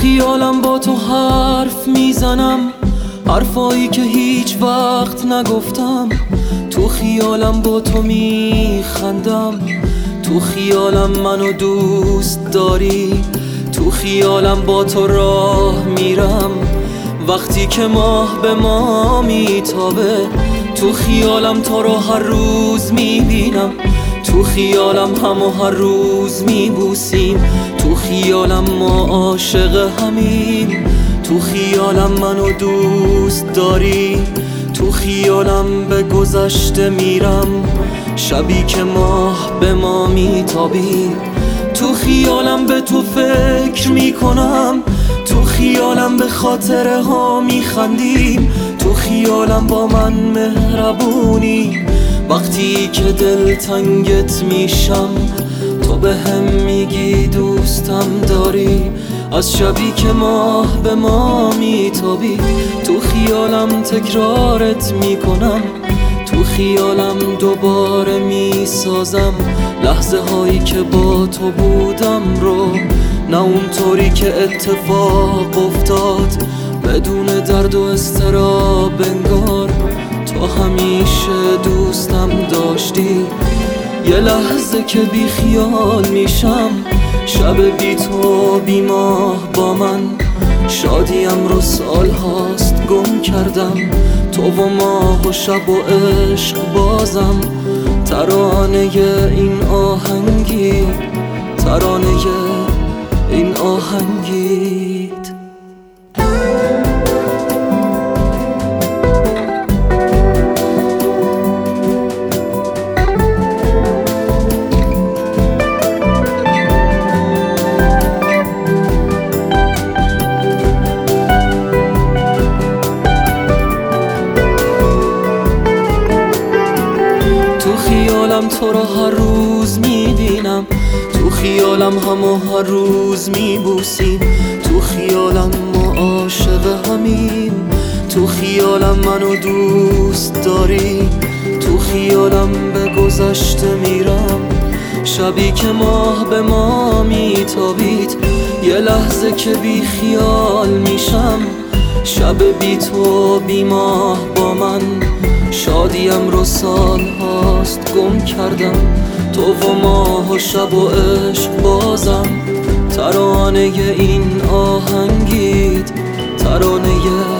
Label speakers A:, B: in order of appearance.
A: خیالم با تو حرف میزنم، حرفایی که هیچ وقت نگفتم. تو خیالم با تو میخندم، تو خیالم منو دوست داری. تو خیالم با تو راه میرم وقتی که ماه به ما میتابه. تو خیالم تو رو هر روز میبینم، تو خیالم همو هر روز میبوسیم. تو خیالم ما عاشق همیم، تو خیالم منو دوست داری. تو خیالم به گذشته میرم شبی که ماه به ما میتابی. تو خیالم به تو فکر میکنم، تو خیالم به خاطره ها میخندیم. تو خیالم با من مهربونی وقتی که دلتنگت میشم. تو به هم میگی دوستم داری از شبی که ماه به ما میتابی. تو خیالم تکرارت میکنم، تو خیالم دوباره میسازم لحظه هایی که با تو بودم رو. نه اونطوری که اتفاق افتاد بدون درد و اضطراب انگار. تو همیشه دوستم داشتی، یه لحظه که بی خیال میشم. شب بی تو بی ماه با من، شادیم رو سال هاست گم کردم. تو و ماه و شب و عشق بازم، ترانه این آهنگی، ترانه این آهنگیت. تو خیالم تو رو هر روز میبینم، تو خیالم همو هر روز میبوسیم. تو خیالم ما عاشق همیم، تو خیالم منو دوست داری. تو خیالم به گذشته میرم شبی که ماه به ما میتابید. یه لحظه که بی خیال میشم، شب بی تو بی ماه با من، شادیم رو سال هاست گم کردم. تو و ماه و شب و عشق بازم، ترانه این آهنگیت، ترانه